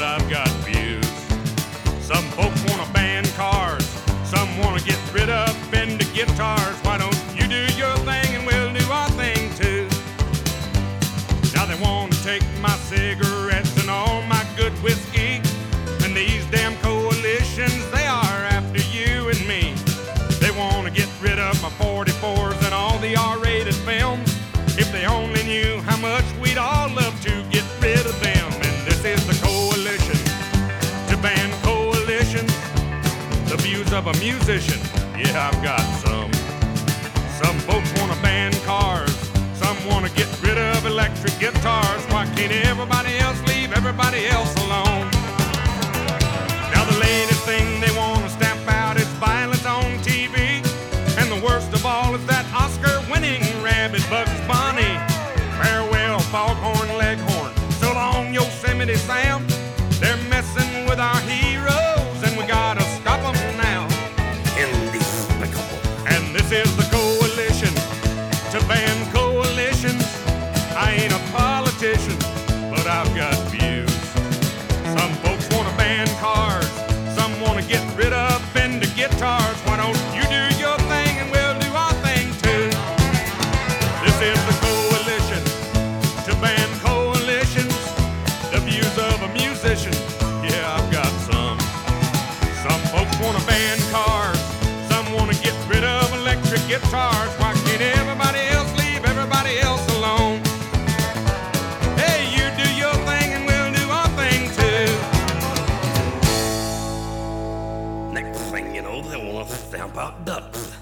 I've got views. Some folks wanna ban cars, some wanna get rid of Fender guitars. Why don't you do your thing and we'll do our thing too? Now they wanna take my cigarettes and all my good whiskey, and these damn coalitions, they are after you and me. They wanna get rid of my 44s and all the R-rated films. If they only knew how much we'd all love to get rid of them. And this is the coalition to ban coalitions, the views of a musician. Yeah, I've got some. Some folks wanna ban cars, some wanna get rid of electric guitars. Why can't everybody else leave everybody else alone? Now the latest thing they wanna stamp out is violence on TV, and the worst of all is that Oscar-winning rabbit Bugs Bunny. Farewell, foghorn leghorn, so long Yosemite Sam. They're messing with our heroes and we gotta stop them now. Indespicable. And this is the coalition to ban coalitions. I ain't a politician, but I've got views. Some folks wanna ban cars, some wanna get rid of Fender guitars. Why don't you do your thing and we'll do our thing too? This is the coalition to ban coalitions, the views of a musician. Yeah, I've got some. Some folks wanna ban cars, some wanna get rid of electric guitars. Why can't everybody else leave everybody else alone? Hey, you do your thing and we'll do our thing too. Next thing you know, they want to stamp out ducks.